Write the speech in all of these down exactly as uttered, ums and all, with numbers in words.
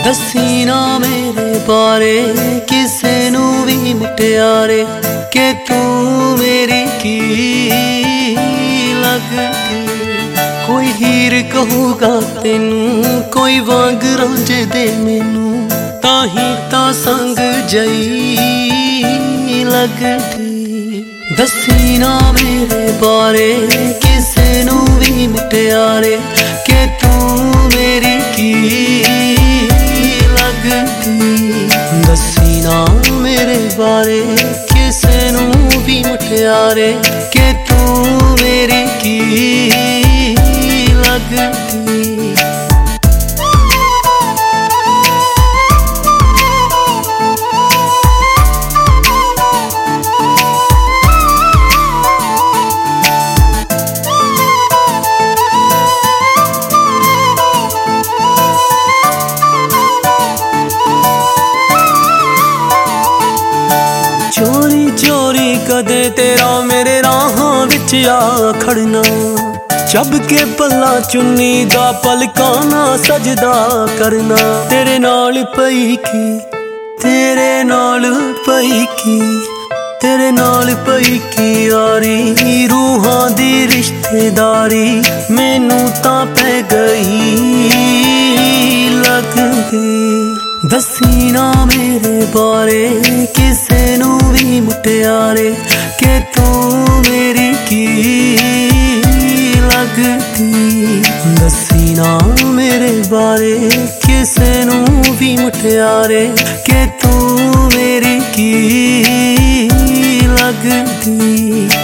दसी ना मेरे बारे किसे नू भी मुटियारे के तू मेरी की लगदी। कोई हीर कहूगा तेनू कोई वांग रांझे दे मैनू ताही ता संग जई लगदी। दसी ना मेरे बारे किसे नू भी मुटियारे के तू मेरी की लगदी। दसी ना मेरे बारे किसे नू भी मुटियारे के तू मेरी की लगदी। चोरी चोरी कदे तेरा मेरे राहां विच आ खड़ना चब के पल्ला चुन्नी दा पलकाना सजदा करना। तेरे नाल पई की तेरे नाल पई की तेरे नाल पई की यारी रूहां दी रिश्तेदारी मैनू तां पै गई लगदी। दसी ना मेरे बारे किसे नू भी मुटियारे के तू मेरी की लगदी। दसी ना मेरे बारे किसे नू भी मुटियारे के तू मेरी की लगदी।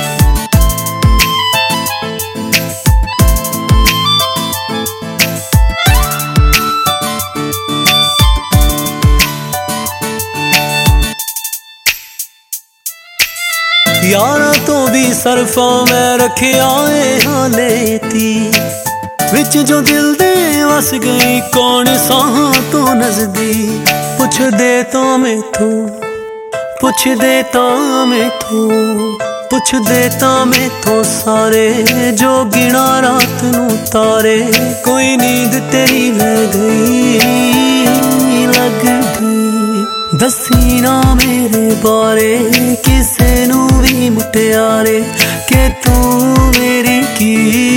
यारा तो भी सरफा मैं रखिया हालेती विच जो दिल दे वस गई कौन साहां तो नजदी। पुछ दे तो मैथों पुछ दे तो मैथों पुछ दे तो मैथों सारे जो गिना रात नू तारे कोई नींद तेरी ले गई लगदी। दसी ना मेरे बारे किसे नू भी मुटियारे के तू मेरी की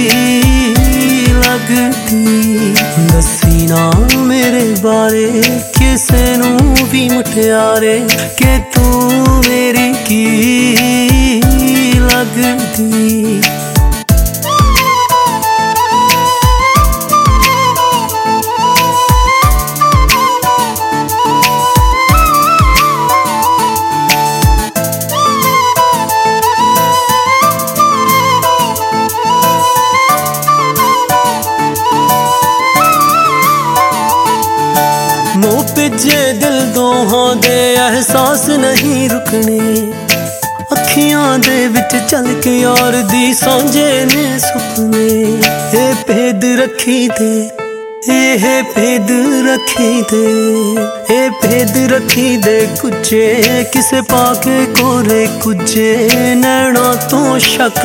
लगदी। दसी ना मेरे बारे किसे नू भी मुटियारे के तू मेरी की लगदी। मोह पिजे दिल दोहां दे एहसास नहीं रुकने अखियां दे विच चल के यार दी सांझे ने सुपने। ए भेद रखी दे ए भेद रखी दे ए भेद रखी दे कुजे किसे पाके कोरे कुजे नैना तो शक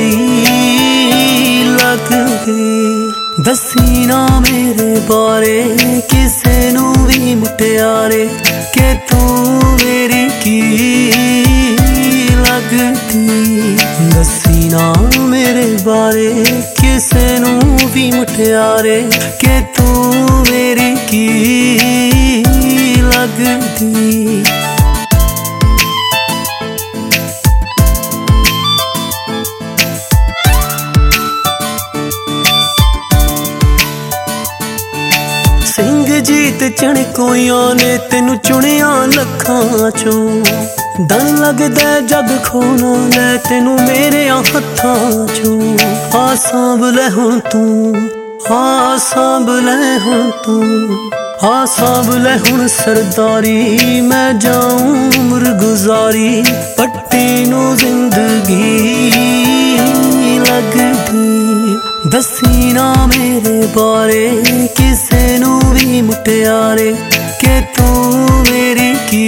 जई लगदी। दसी ना मेरे बारे किसे नू भी मुटियारे के तू मेरी की लगदी। दसी ना मेरे बारे किसे नू भी मुटियारे के तू मेरी की लगदी। जीत चणकोइयां ने तेनू चुनिया लखां चों दन लगदा जग खोना ले तेनू मेरे हत्थां चों। आ सांभ ले हुण तू आ सांभ ले हुण तू आ सांभ ले हुण सरदारी मैं जाऊं उम्र गुजारी पट्टी नू जिंदगी लगदी। दसी ना मेरे बारे किसे नू भी मुटियारे के तू मेरी की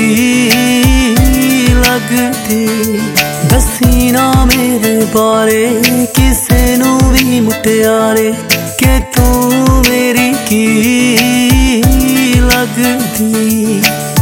लगदी। दसी ना मेरे बारे किसे नू भी मुटियारे के तू मेरी की लग लगदी।